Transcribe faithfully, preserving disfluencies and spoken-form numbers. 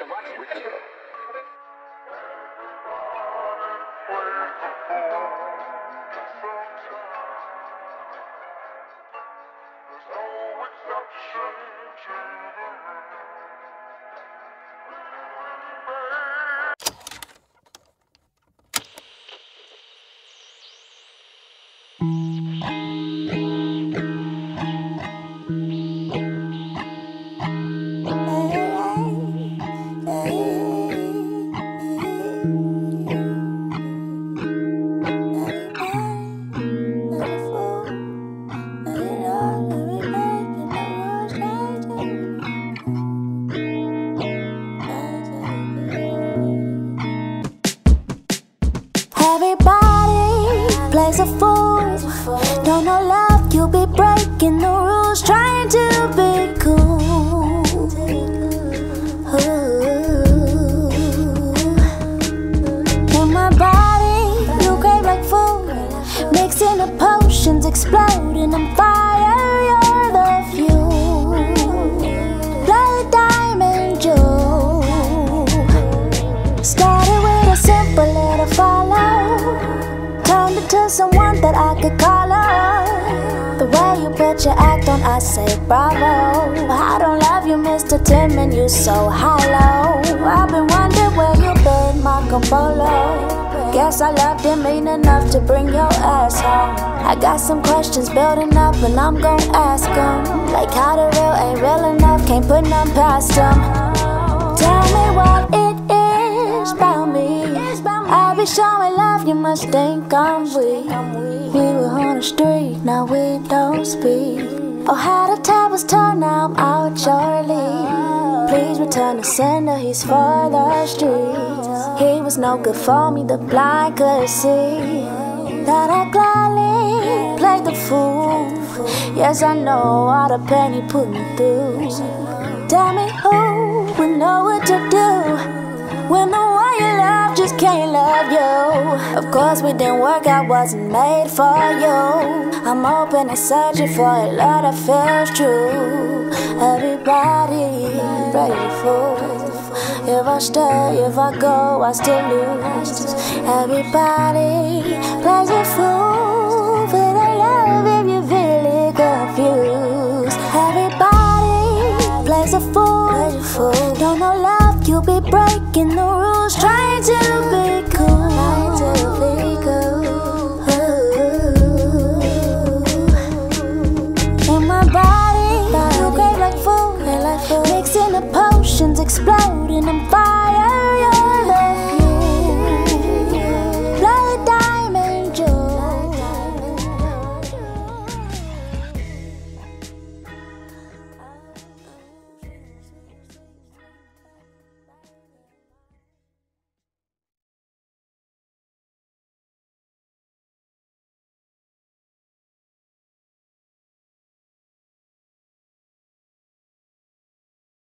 Everybody plays a fool. Don't know love, you be breaking the rules, trying to be cool. Ooh. In my body, you crave like food, mixing the potions, exploding on fire. You're the fuel. Blood diamond jewel. Started with a simple little follow, turned into someone that I could call her. The way you put your act on, I say bravo. I don't love you, Mister Tim, and you so hollow. I've been wondering where you been, Marco Polo. Guess I loved him ain't enough to bring your ass home. I got some questions building up and I'm gon' ask them, like how the real ain't real enough, can't put none past them. Tell me what it is about me. I be showing love, you must think I'm weak. We were on the street, now we don't speak. Oh, how the tables turn, now I'm out your league. Please return the sender, he's for the streets. He was no good for me, the blind could see that I gladly played the fool. Yes, I know all the pain he put me through. Tell me who would know what to do when the one you love just can't love you. Of course we didn't work, I wasn't made for you. I'm open and searching for a love that feels true. Everybody ready for it. If I stay, if I go, I still lose. Everybody plays a fool for the love if you're really confused. Everybody plays a fool. Don't know love, you be breaking the rules, trying to